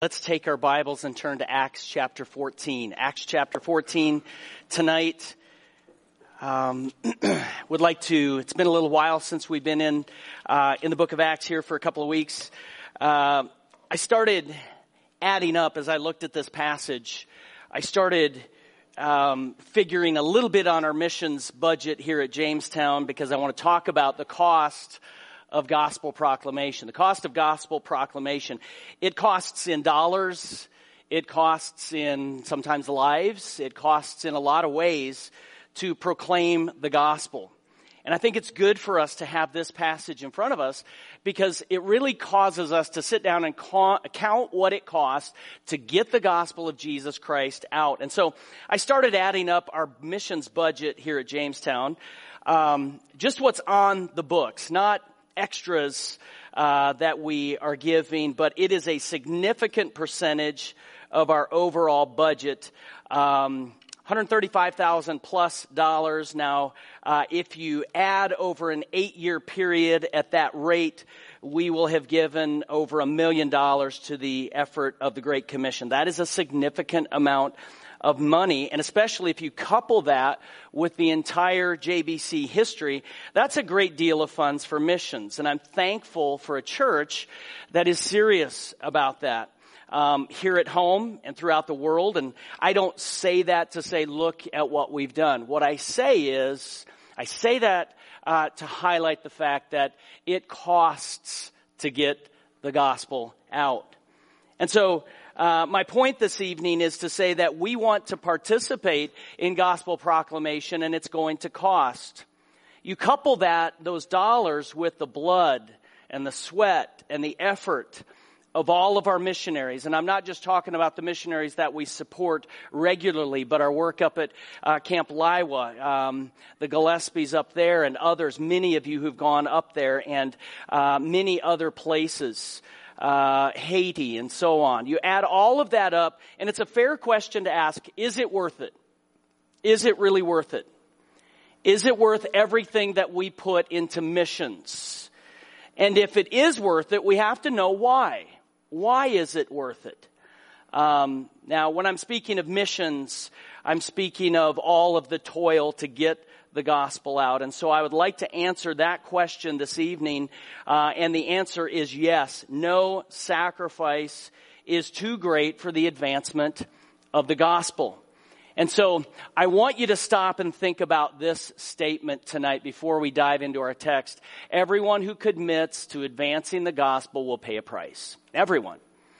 Let's take our Bibles and turn to Acts chapter 14. Acts chapter 14 tonight. It's been a little while since we've been in the book of Acts here for a couple of weeks. I started adding up as I looked at this passage. I started figuring a little bit on our missions budget here at Jamestown because I want to talk about the cost of gospel proclamation. The cost of gospel proclamation. It costs in dollars. It costs in sometimes lives. It costs in a lot of ways to proclaim the gospel. And I think it's good for us to have this passage in front of us because it really causes us to sit down and count what it costs to get the gospel of Jesus Christ out. And so I started adding up our missions budget here at Jamestown. Just what's on the books, not extras that we are giving, but it is a significant percentage of our overall budget. $135,000 plus dollars. Now, if you add over an 8-year period at that rate, we will have given over $1 million to the effort of the Great Commission. That is a significant amount of money, and especially if you couple that with the entire JBC history, that's a great deal of funds for missions. And I'm thankful for a church that is serious about that here at home and throughout the world. And I don't say that to say, look at what we've done. What I say is, I say that to highlight the fact that it costs to get the gospel out. And so my point this evening is to say that we want to participate in gospel proclamation, and it's going to cost. You couple those dollars with the blood and the sweat and the effort of all of our missionaries. And I'm not just talking about the missionaries that we support regularly, but our work up at Camp Liwa, the Gillespies up there and others, many of you who've gone up there, and many other places. Haiti and so on. You add all of that up, and it's a fair question to ask, is it worth it? Is it really worth it? Is it worth everything that we put into missions? And if it is worth it, we have to know why. Why is it worth it? Now, when I'm speaking of missions, I'm speaking of all of the toil to get the gospel out. And so I would like to answer that question this evening. And the answer is yes. No sacrifice is too great for the advancement of the gospel. And so I want you to stop and think about this statement tonight before we dive into our text. Everyone who commits to advancing the gospel will pay a price. Everyone.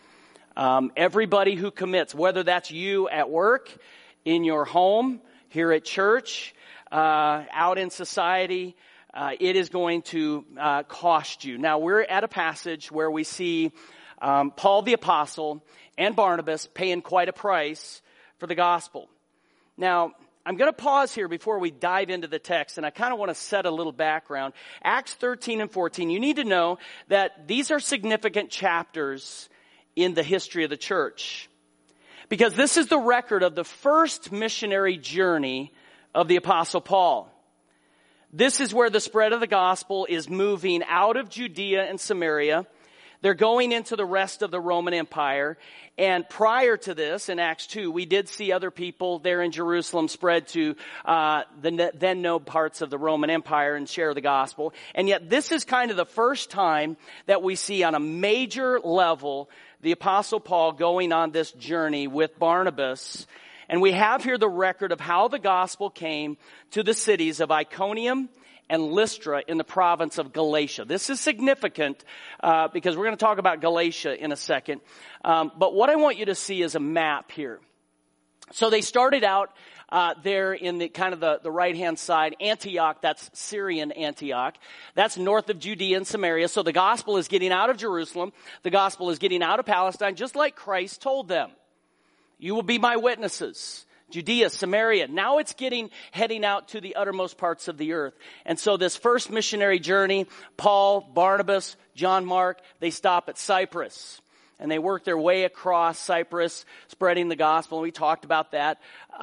Everybody who commits, whether that's you at work, in your home, here at church, out in society, it is going to cost you. Now, we're at a passage where we see Paul the Apostle and Barnabas paying quite a price for the gospel. Now, I'm going to pause here before we dive into the text, and I kind of want to set a little background. Acts 13 and 14, you need to know that these are significant chapters in the history of the church, because this is the record of the first missionary journey of the Apostle Paul. This is where the spread of the gospel is moving out of Judea and Samaria. They're going into the rest of the Roman Empire. And prior to this, in Acts 2, we did see other people there in Jerusalem spread to the then known parts of the Roman Empire and share the gospel. And yet this is kind of the first time that we see on a major level the Apostle Paul going on this journey with Barnabas. And we have here the record of how the gospel came to the cities of Iconium and Lystra in the province of Galatia. This is significant because we're going to talk about Galatia in a second. But what I want you to see is a map here. So they started out there in the kind of the right-hand side, Antioch, that's Syrian Antioch. That's north of Judea and Samaria. So the gospel is getting out of Jerusalem. The gospel is getting out of Palestine, just like Christ told them. You will be my witnesses. Judea, Samaria. Now it's heading out to the uttermost parts of the earth. And so this first missionary journey, Paul, Barnabas, John Mark, they stop at Cyprus. And they work their way across Cyprus, spreading the gospel. And we talked about that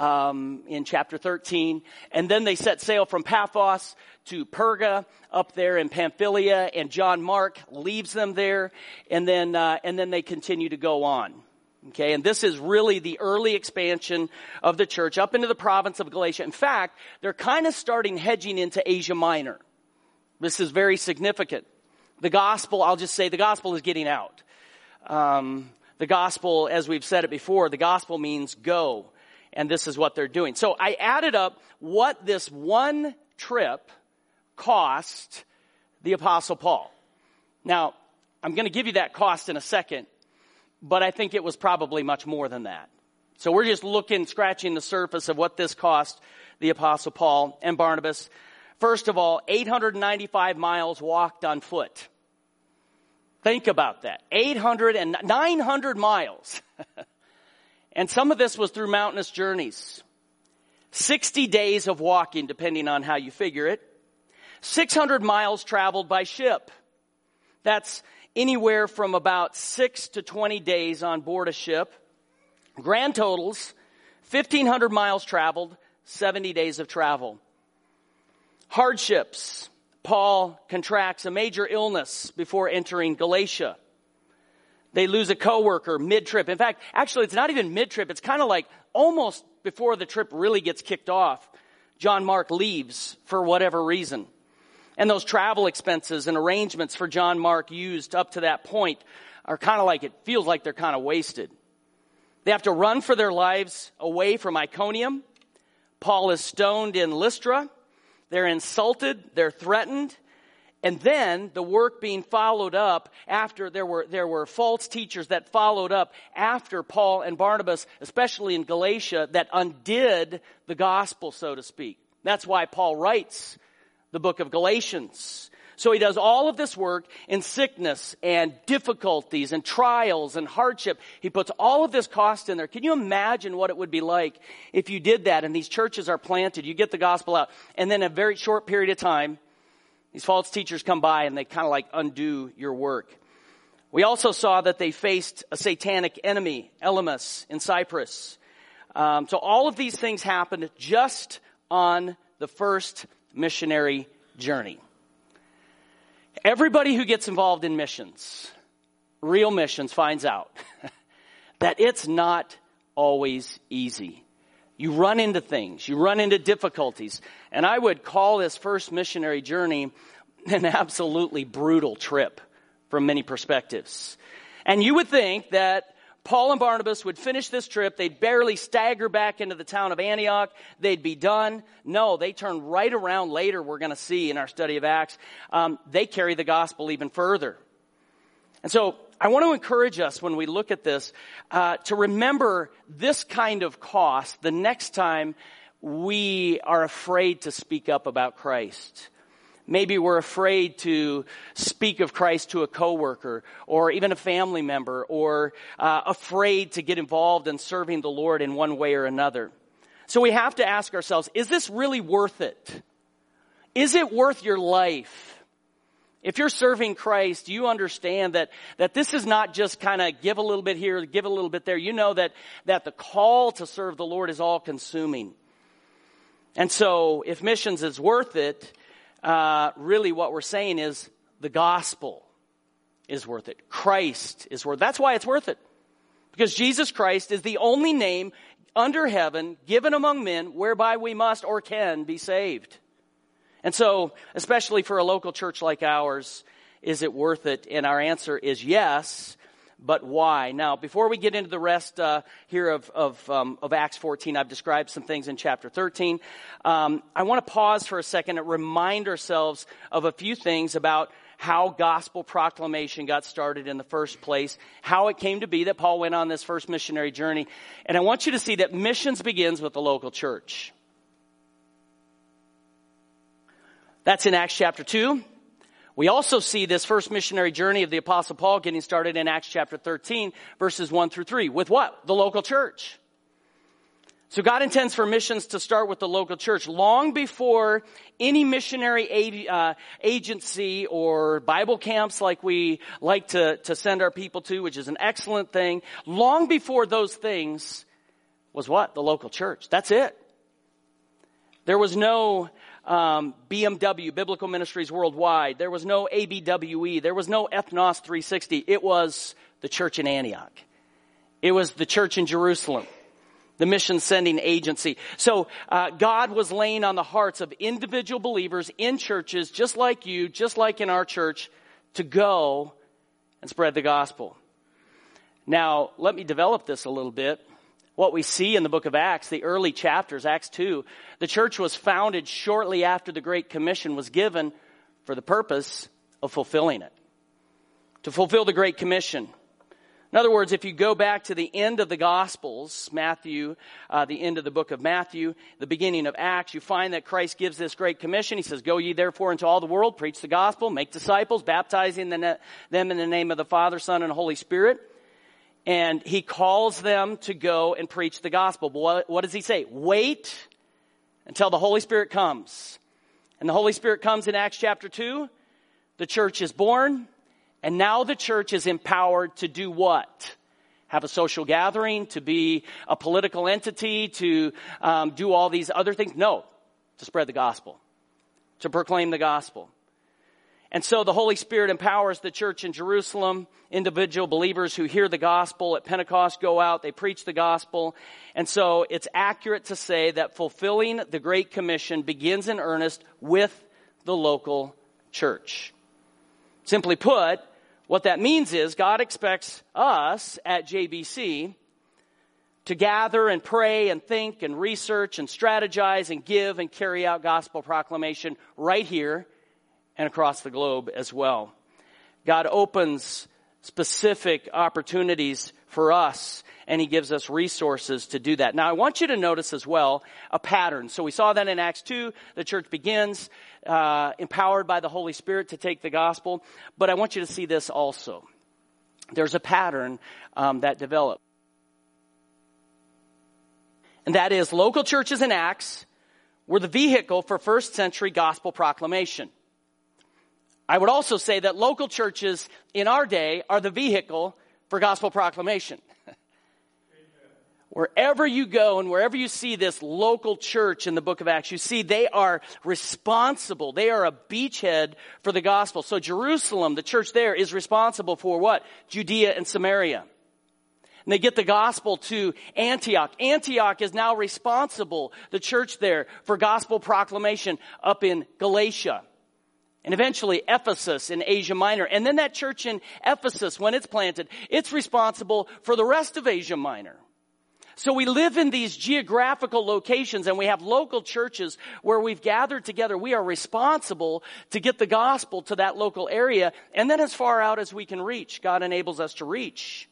in chapter 13. And then they set sail from Paphos to Perga up there in Pamphylia. And John Mark leaves them there. And then they continue to go on. Okay, and this is really the early expansion of the church up into the province of Galatia. In fact, they're kind of starting hedging into Asia Minor. This is very significant. The gospel, I'll just say, the gospel is getting out. The gospel, as we've said it before, the gospel means go. And this is what they're doing. So I added up what this one trip cost the Apostle Paul. Now, I'm going to give you that cost in a second, but I think it was probably much more than that. So we're just scratching the surface of what this cost the Apostle Paul and Barnabas. First of all, 895 miles walked on foot. Think about that. 900 miles. And some of this was through mountainous journeys. 60 days of walking, depending on how you figure it. 600 miles traveled by ship. That's anywhere from about 6 to 20 days on board a ship. Grand totals, 1,500 miles traveled, 70 days of travel. Hardships. Paul contracts a major illness before entering Galatia. They lose a coworker mid-trip. In fact, actually, it's not even mid-trip. It's kind of like almost before the trip really gets kicked off. John Mark leaves for whatever reason. And those travel expenses and arrangements for John Mark used up to that point are kind of like, it feels like they're kind of wasted. They have to run for their lives away from Iconium. Paul is stoned in Lystra. They're insulted. They're threatened. And then the work being followed up after there were false teachers that followed up after Paul and Barnabas, especially in Galatia, that undid the gospel, so to speak. That's why Paul writes the book of Galatians. So he does all of this work in sickness and difficulties and trials and hardship. He puts all of this cost in there. Can you imagine what it would be like if you did that and these churches are planted, you get the gospel out, and then in a very short period of time, these false teachers come by and they kind of like undo your work. We also saw that they faced a satanic enemy, Elymas, in Cyprus. So all of these things happened just on the first missionary journey. Everybody who gets involved in missions, real missions, finds out that it's not always easy. You run into things. You run into difficulties. And I would call this first missionary journey an absolutely brutal trip from many perspectives. And you would think that Paul and Barnabas would finish this trip. They'd barely stagger back into the town of Antioch. They'd be done. No, they turn right around later, we're going to see in our study of Acts. They carry the gospel even further. And so I want to encourage us when we look at this to remember this kind of cost the next time we are afraid to speak up about Christ. Maybe we're afraid to speak of Christ to a coworker or even a family member, or afraid to get involved in serving the Lord in one way or another. So we have to ask ourselves, is this really worth it? Is it worth your life? If you're serving Christ, you understand that this is not just kind of give a little bit here, give a little bit there. You know that the call to serve the Lord is all consuming. And so if missions is worth it, really what we're saying is the gospel is worth it. Christ is worth it. That's why it's worth it. Because Jesus Christ is the only name under heaven given among men whereby we must or can be saved. And so, especially for a local church like ours, is it worth it? And our answer is yes, but why? Now, before we get into the rest here of Acts 14, I've described some things in chapter 13. I want to pause for a second and remind ourselves of a few things about how gospel proclamation got started in the first place, how it came to be that Paul went on this first missionary journey. And I want you to see that missions begins with the local church. That's in Acts chapter 2. We also see this first missionary journey of the Apostle Paul getting started in Acts chapter 13, verses 1 through 3. With what? The local church. So God intends for missions to start with the local church. Long before any missionary agency or Bible camps like we like to send our people to, which is an excellent thing, long before those things was what? The local church. That's it. There was no BMW, Biblical Ministries Worldwide. There was no ABWE. There was no Ethnos 360. It was the church in Antioch. It was the church in Jerusalem, the mission sending agency. So God was laying on the hearts of individual believers in churches, just like you, just like in our church, to go and spread the gospel. Now, let me develop this a little bit. What we see in the book of Acts, the early chapters, Acts 2, the church was founded shortly after the Great Commission was given for the purpose of fulfilling it. To fulfill the Great Commission. In other words, if you go back to the end of the Gospels, Matthew, the end of the book of Matthew, the beginning of Acts, you find that Christ gives this Great Commission. He says, "Go ye therefore into all the world, preach the gospel, make disciples, baptizing them in the name of the Father, Son, and Holy Spirit." And he calls them to go and preach the gospel. But what does he say? Wait until the Holy Spirit comes. And the Holy Spirit comes in Acts chapter 2. The church is born. And now the church is empowered to do what? Have a social gathering, to be a political entity, to do all these other things? No, to spread the gospel, to proclaim the gospel. And so the Holy Spirit empowers the church in Jerusalem. Individual believers who hear the gospel at Pentecost go out, they preach the gospel. And so it's accurate to say that fulfilling the Great Commission begins in earnest with the local church. Simply put, what that means is God expects us at JBC to gather and pray and think and research and strategize and give and carry out gospel proclamation right here and across the globe as well. God opens specific opportunities for us, and he gives us resources to do that. Now, I want you to notice as well a pattern. So we saw that in Acts 2. The church begins empowered by the Holy Spirit to take the gospel. But I want you to see this also. There's a pattern that developed. And that is local churches in Acts were the vehicle for first century gospel proclamation. I would also say that local churches in our day are the vehicle for gospel proclamation. Wherever you go and wherever you see this local church in the book of Acts, you see they are responsible. They are a beachhead for the gospel. So Jerusalem, the church there, is responsible for what? Judea and Samaria. And they get the gospel to Antioch. Antioch is now responsible, the church there, for gospel proclamation up in Galatia. And eventually Ephesus in Asia Minor. And then that church in Ephesus, when it's planted, it's responsible for the rest of Asia Minor. So we live in these geographical locations and we have local churches where we've gathered together. We are responsible to get the gospel to that local area. And then as far out as we can reach, God enables us to reach.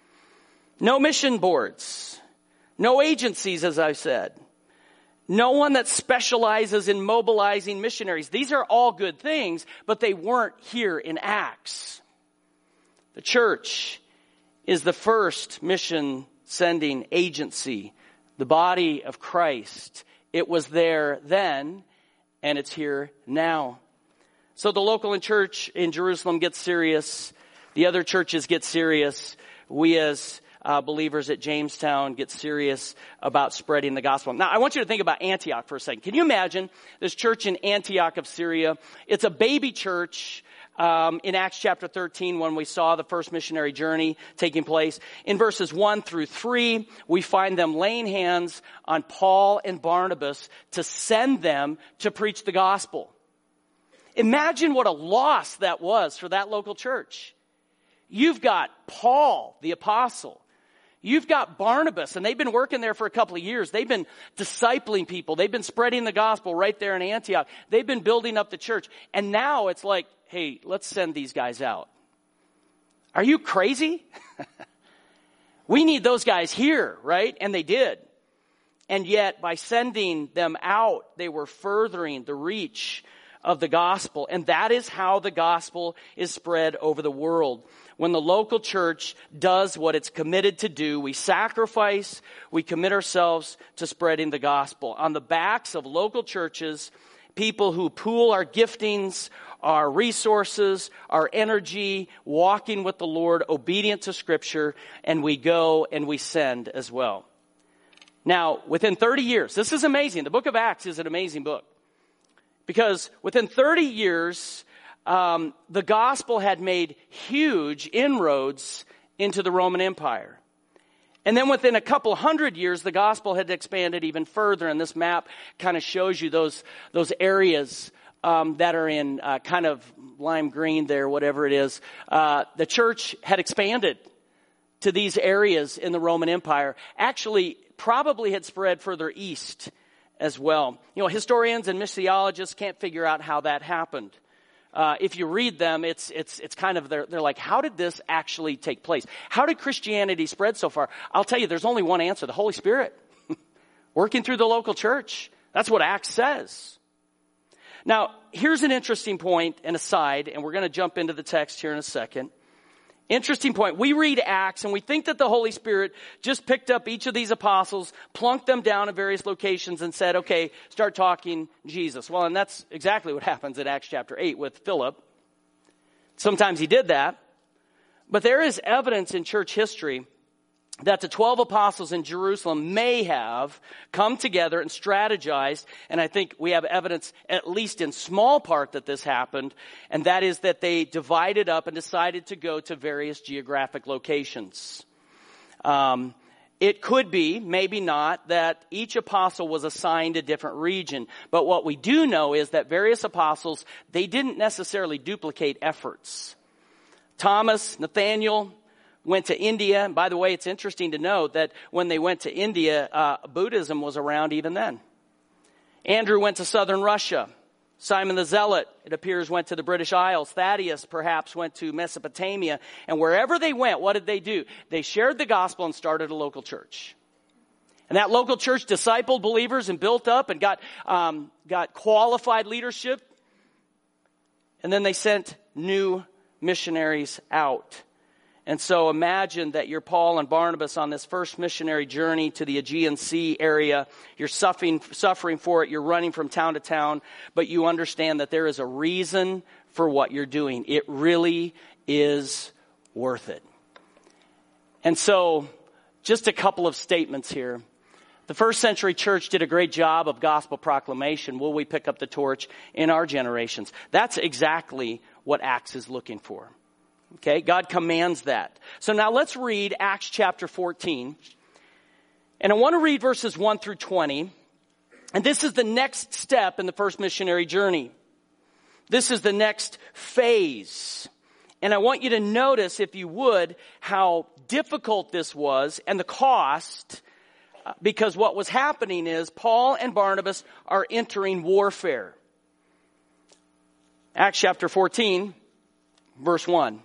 No mission boards. No agencies, as I've said. No one that specializes in mobilizing missionaries. These are all good things, but they weren't here in Acts. The church is the first mission sending agency, the body of Christ. It was there then, and it's here now. So the local church in Jerusalem gets serious. The other churches get serious. We as believers at Jamestown get serious about spreading the gospel. Now, I want you to think about Antioch for a second. Can you imagine this church in Antioch of Syria? It's a baby church in Acts chapter 13 when we saw the first missionary journey taking place. In verses 1 through 3, we find them laying hands on Paul and Barnabas to send them to preach the gospel. Imagine what a loss that was for that local church. You've got Paul, the apostle. You've got Barnabas, and they've been working there for a couple of years. They've been discipling people. They've been spreading the gospel right there in Antioch. They've been building up the church. And now it's like, hey, let's send these guys out. Are you crazy? We need those guys here, right? And they did. And yet, by sending them out, they were furthering the reach of the gospel. And that is how the gospel is spread over the world. When the local church does what it's committed to do, we sacrifice, we commit ourselves to spreading the gospel. On the backs of local churches, people who pool our giftings, our resources, our energy, walking with the Lord, obedient to Scripture, and we go and we send as well. Now, within 30 years, this is amazing. The book of Acts is an amazing book. Because within 30 years, the gospel had made huge inroads into the Roman Empire. And then within a couple hundred years, the gospel had expanded even further. And this map kind of shows you those areas that are in kind of lime green there, whatever it is. The church had expanded to these areas in the Roman Empire. Actually, probably had spread further east as well. You know, historians and missiologists can't figure out how that happened. If you read them, it's kind of, they're like, how did this actually take place? How did Christianity spread so far? I'll tell you, there's only one answer: the Holy Spirit working through the local church. That's what Acts says. Now, here's an interesting point and aside, and we're going to jump into the text here in a second. Interesting point. We read Acts and we think that the Holy Spirit just picked up each of these apostles, plunked them down in various locations and said, okay, start talking Jesus. Well, and that's exactly what happens in Acts chapter 8 with Philip. Sometimes he did that. But there is evidence in church history that the 12 apostles in Jerusalem may have come together and strategized, and I think we have evidence, at least in small part, that this happened, and that is that they divided up and decided to go to various geographic locations. It could be, maybe not, that each apostle was assigned a different region, but what we do know is that various apostles, they didn't necessarily duplicate efforts. Thomas, Nathaniel, went to India. And by the way, it's interesting to note that when they went to India, Buddhism was around even then. Andrew went to southern Russia. Simon the Zealot, it appears, went to the British Isles. Thaddeus perhaps went to Mesopotamia. And wherever they went, what did they do? They shared the gospel and started a local church. And that local church discipled believers and built up and got qualified leadership. And then they sent new missionaries out. And so imagine that you're Paul and Barnabas on this first missionary journey to the Aegean Sea area. You're suffering for it. You're running from town to town. But you understand that there is a reason for what you're doing. It really is worth it. And so just a couple of statements here. The first century church did a great job of gospel proclamation. Will we pick up the torch in our generations? That's exactly what Acts is looking for. Okay, God commands that. So now let's read Acts chapter 14. And I want to read verses 1 through 20. And this is the next step in the first missionary journey. This is the next phase. And I want you to notice, if you would, how difficult this was and the cost, because what was happening is Paul and Barnabas are entering warfare. Acts chapter 14, verse 1.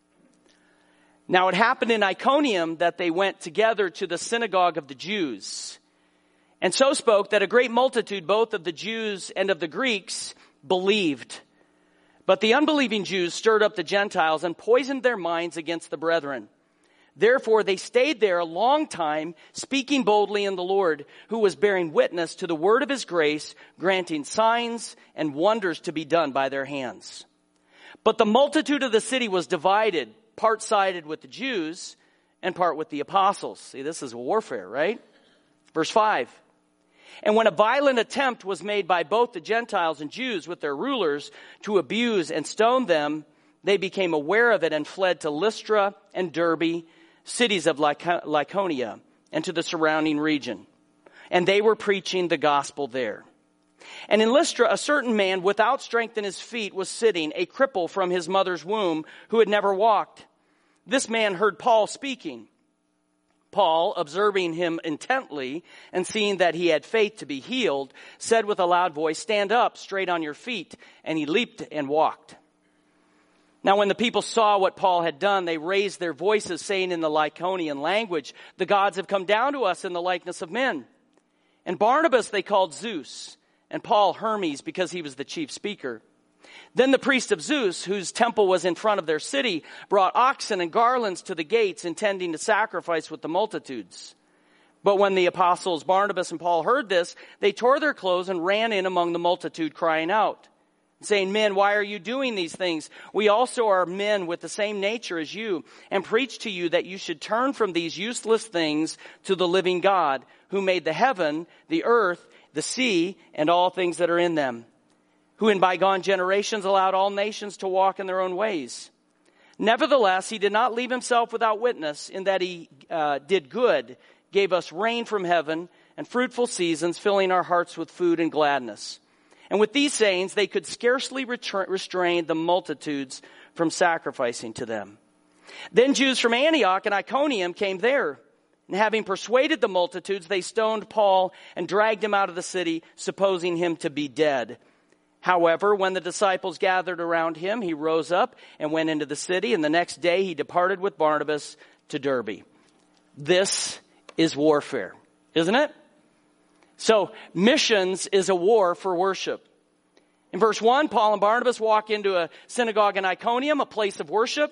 Now it happened in Iconium that they went together to the synagogue of the Jews, and so spoke that a great multitude, both of the Jews and of the Greeks, believed. But the unbelieving Jews stirred up the Gentiles and poisoned their minds against the brethren. Therefore they stayed there a long time, speaking boldly in the Lord, who was bearing witness to the word of his grace, granting signs and wonders to be done by their hands. But the multitude of the city was divided, part sided with the Jews and part with the apostles. See, this is warfare, right? Verse 5. And when a violent attempt was made by both the Gentiles and Jews with their rulers to abuse and stone them, they became aware of it and fled to Lystra and Derbe, cities of Lycaonia, and to the surrounding region. And they were preaching the gospel there. And in Lystra, a certain man without strength in his feet was sitting, a cripple from his mother's womb, who had never walked. This man heard Paul speaking. Paul, observing him intently and seeing that he had faith to be healed, said with a loud voice, "Stand up, straight on your feet." And he leaped and walked. Now when the people saw what Paul had done, they raised their voices, saying in the Lycaonian language, "The gods have come down to us in the likeness of men." And Barnabas they called Zeus, and Paul Hermes, because he was the chief speaker. Then the priest of Zeus, whose temple was in front of their city, brought oxen and garlands to the gates, intending to sacrifice with the multitudes. But when the apostles Barnabas and Paul heard this, they tore their clothes and ran in among the multitude, crying out, saying, "Men, why are you doing these things? We also are men with the same nature as you, and preach to you that you should turn from these useless things to the living God, who made the heaven, the earth, the sea, and all things that are in them, who in bygone generations allowed all nations to walk in their own ways. Nevertheless, he did not leave himself without witness in that he did good, gave us rain from heaven and fruitful seasons, filling our hearts with food and gladness. And with these sayings, they could scarcely restrain the multitudes from sacrificing to them. Then Jews from Antioch and Iconium came there. And having persuaded the multitudes, they stoned Paul and dragged him out of the city, supposing him to be dead. However, when the disciples gathered around him, he rose up and went into the city, and the next day he departed with Barnabas to Derbe. This is warfare, isn't it? So, missions is a war for worship. In verse 1, Paul and Barnabas walk into a synagogue in Iconium, a place of worship.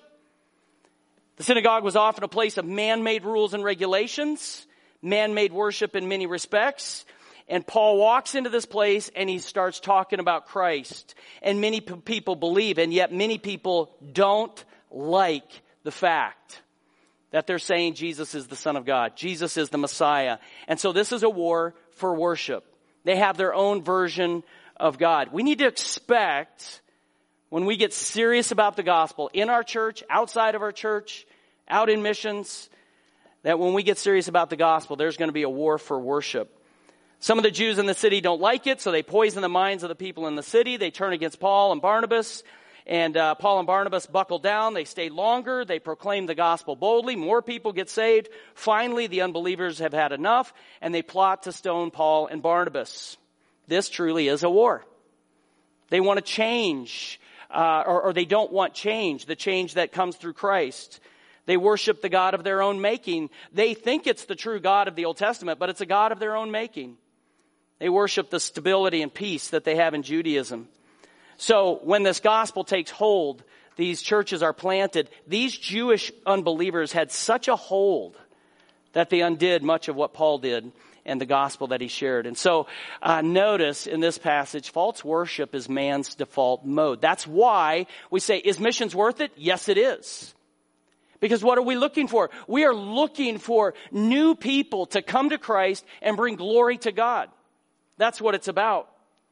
The synagogue was often a place of man-made rules and regulations, man-made worship in many respects. And Paul walks into this place and he starts talking about Christ. And many people believe, and yet many people don't like the fact that they're saying Jesus is the Son of God. Jesus is the Messiah. And so this is a war for worship. They have their own version of God. We need to expect, when we get serious about the gospel in our church, outside of our church, out in missions, that when we get serious about the gospel, there's going to be a war for worship. Some of the Jews in the city don't like it, so they poison the minds of the people in the city. They turn against Paul and Barnabas, and Paul and Barnabas buckle down. They stay longer. They proclaim the gospel boldly. More people get saved. Finally, the unbelievers have had enough, and they plot to stone Paul and Barnabas. This truly is a war. They want to change, or they don't want change, the change that comes through Christ. They worship the God of their own making. They think it's the true God of the Old Testament, but it's a God of their own making. They worship the stability and peace that they have in Judaism. So when this gospel takes hold, these churches are planted. These Jewish unbelievers had such a hold that they undid much of what Paul did and the gospel that he shared. And so notice in this passage, false worship is man's default mode. That's why we say, is missions worth it? Yes, it is. Because what are we looking for? We are looking for new people to come to Christ and bring glory to God. That's what it's about.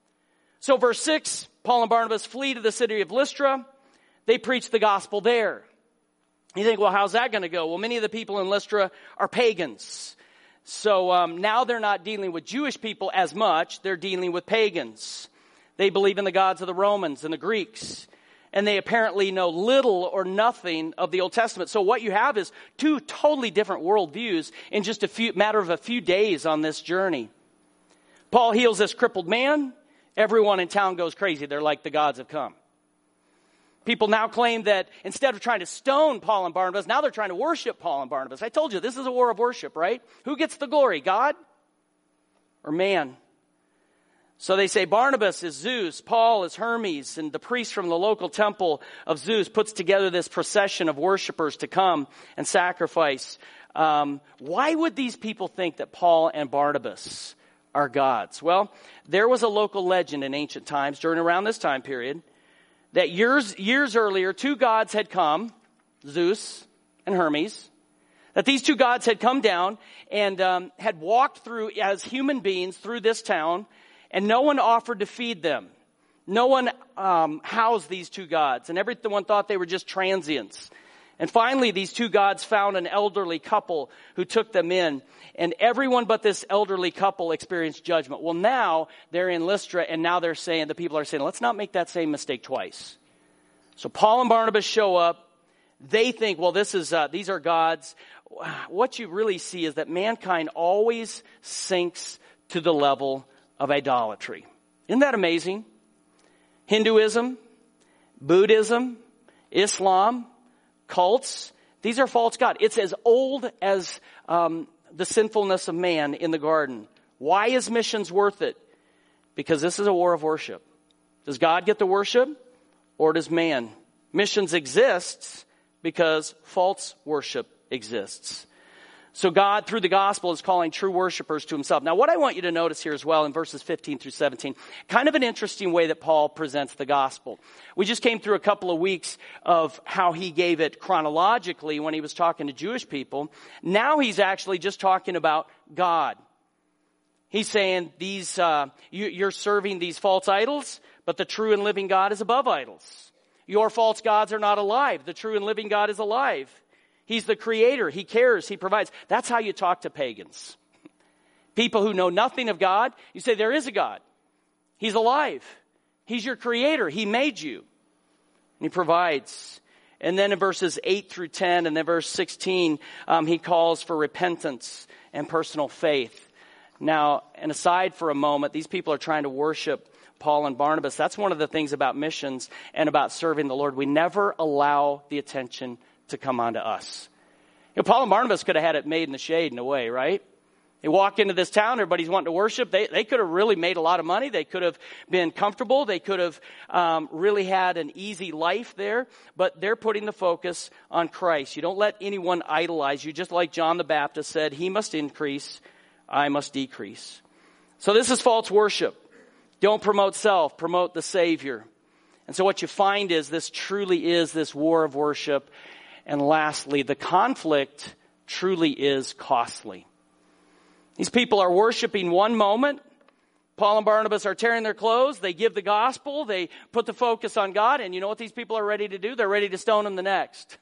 So verse 6, Paul and Barnabas flee to the city of Lystra. They preach the gospel there. You think, well, how's that going to go? Well, many of the people in Lystra are pagans. So now they're not dealing with Jewish people as much. They're dealing with pagans. They believe in the gods of the Romans and the Greeks. And they apparently know little or nothing of the Old Testament. So what you have is two totally different worldviews in just matter of a few days on this journey. Paul heals this crippled man. Everyone in town goes crazy. They're like, the gods have come. People now claim that instead of trying to stone Paul and Barnabas, now they're trying to worship Paul and Barnabas. I told you, this is a war of worship, right? Who gets the glory, God or man? So they say Barnabas is Zeus, Paul is Hermes, and the priest from the local temple of Zeus puts together this procession of worshipers to come and sacrifice. Why would these people think that Paul and Barnabas are gods? Well, there was a local legend in ancient times during around this time period that years earlier, two gods had come, Zeus and Hermes, that these two gods had come down and had walked through as human beings through this town, and no one offered to feed them. No one housed these two gods, and everyone thought they were just transients. And finally, these two gods found an elderly couple who took them in, and everyone but this elderly couple experienced judgment. Well, now they're in Lystra, and now the people are saying, let's not make that same mistake twice. So Paul and Barnabas show up. They think, well, these are gods. What you really see is that mankind always sinks to the level of idolatry. Isn't that amazing? Hinduism, Buddhism, Islam, cults, these are false gods. It's as old as the sinfulness of man in the garden. Why is missions worth it? Because this is a war of worship. Does God get the worship or does man? Missions exists because false worship exists. So God, through the gospel, is calling true worshipers to himself. Now, what I want you to notice here as well in verses 15 through 17, kind of an interesting way that Paul presents the gospel. We just came through a couple of weeks of how he gave it chronologically when he was talking to Jewish people. Now he's actually just talking about God. He's saying you're serving these false idols, but the true and living God is above idols. Your false gods are not alive. The true and living God is alive. He's the creator. He cares. He provides. That's how you talk to pagans. People who know nothing of God, you say there is a God. He's alive. He's your creator. He made you. And he provides. And then in verses 8 through 10 and then verse 16, he calls for repentance and personal faith. Now, and aside for a moment, these people are trying to worship Paul and Barnabas. That's one of the things about missions and about serving the Lord. We never allow the attention to come onto us. Paul and Barnabas could have had it made in the shade in a way, right? They walk into this town, everybody's wanting to worship. They could have really made a lot of money. They could have been comfortable. They could have really had an easy life there. But they're putting the focus on Christ. You don't let anyone idolize you. Just like John the Baptist said, he must increase, I must decrease. So this is false worship. Don't promote self, promote the Savior. And so what you find is this truly is this war of worship. And lastly, the conflict truly is costly. These people are worshiping one moment. Paul and Barnabas are tearing their clothes. They give the gospel. They put the focus on God. And you know what these people are ready to do? They're ready to stone them the next.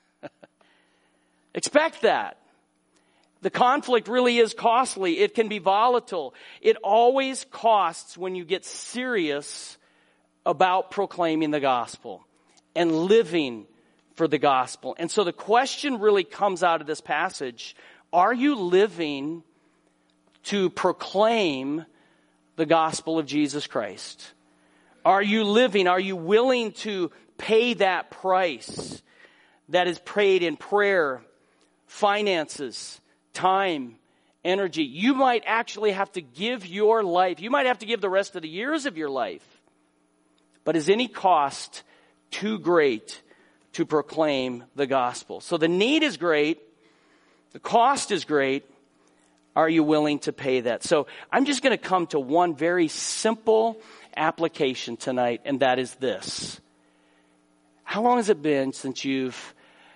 Expect that. The conflict really is costly. It can be volatile. It always costs when you get serious about proclaiming the gospel and living for the gospel. And so the question really comes out of this passage, are you living to proclaim the gospel of Jesus Christ? Are you willing to pay that price that is paid in prayer, finances, time, energy? You might actually have to give your life. You might have to give the rest of the years of your life. But is any cost too great to proclaim the gospel? So the need is great. The cost is great. Are you willing to pay that? So I'm just going to come to one very simple application tonight, and that is this. How long has it been since you've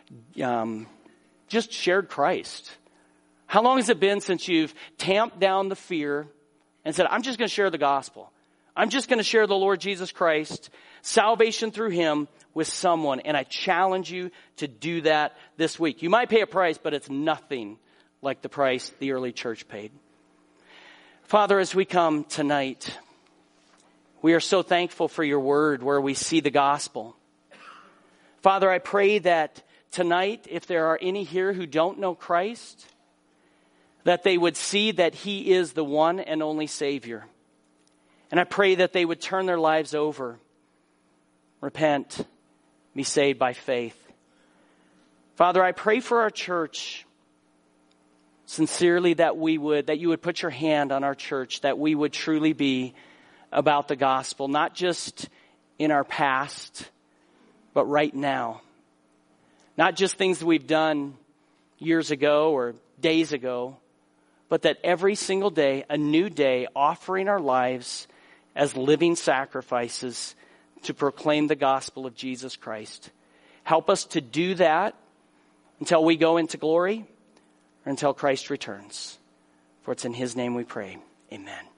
just shared Christ? How long has it been since you've tamped down the fear and said, I'm just going to share the gospel. I'm just going to share the Lord Jesus Christ, salvation through him with someone. And I challenge you to do that this week. You might pay a price, but it's nothing like the price the early church paid. Father, as we come tonight, we are so thankful for your word where we see the gospel. Father, I pray that tonight, if there are any here who don't know Christ, that they would see that he is the one and only Savior. And I pray that they would turn their lives over, repent, be saved by faith. Father, I pray for our church sincerely that you would put your hand on our church, that we would truly be about the gospel, not just in our past, but right now. Not just things that we've done years ago or days ago, but that every single day, a new day, offering our lives as living sacrifices to proclaim the gospel of Jesus Christ. Help us to do that until we go into glory or until Christ returns. For it's in his name we pray. Amen.